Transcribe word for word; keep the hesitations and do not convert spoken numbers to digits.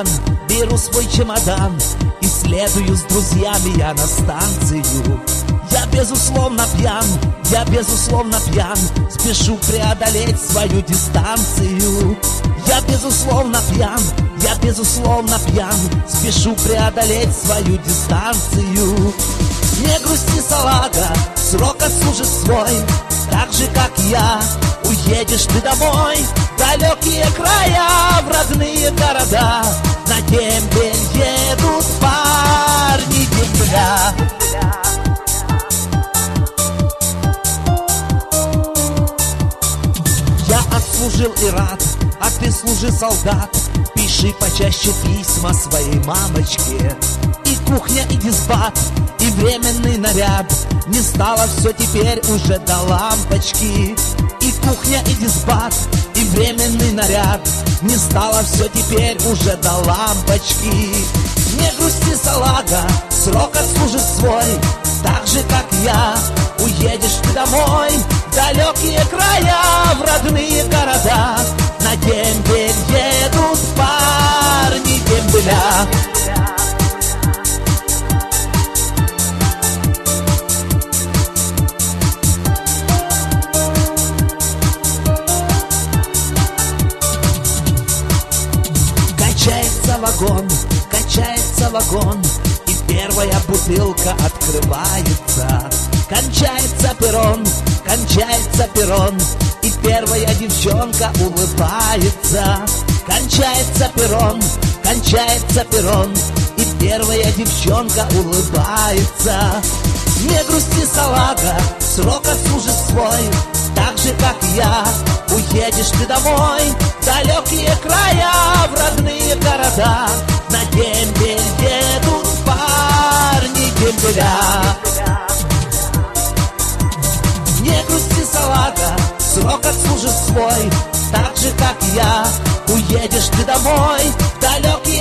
диван, беру свой чемодан и следую с друзьями я на станцию. Я безусловно пьян, я безусловно пьян, спешу преодолеть свою дистанцию. Я безусловно пьян, я безусловно пьян, спешу преодолеть свою дистанцию. Не грусти, салага, срок отслужит свой, так же как я, уедешь ты домой в далекие края, в родные города. На дембель едут парни дембеля. Я отслужил и рад, а ты служи, солдат. Пиши почаще письма своей мамочке. И кухня, и дисбат, и временный наряд. Не стало все теперь уже до лампочки. И кухня, и дисбат, и временный наряд. Не стало все теперь уже до лампочки. Не грусти, салага, срок отслужит свой, так же как я, уедешь ты домой в далекие края, в родные города. На дембель едут парни дембеля. Качается вагон, качается вагон, и первая бутылка открывается. Кончается перрон, кончается перрон, и первая девчонка улыбается. Кончается перрон, кончается перрон, и первая девчонка улыбается. Не грусти, салага, срок отслужит свой, так же как я, уедешь ты домой в далекие края, в родные города. На дембель едут парни дембеля. Не грусти, салага, срок отслужит свой, так же как я, уедешь ты домой в далекие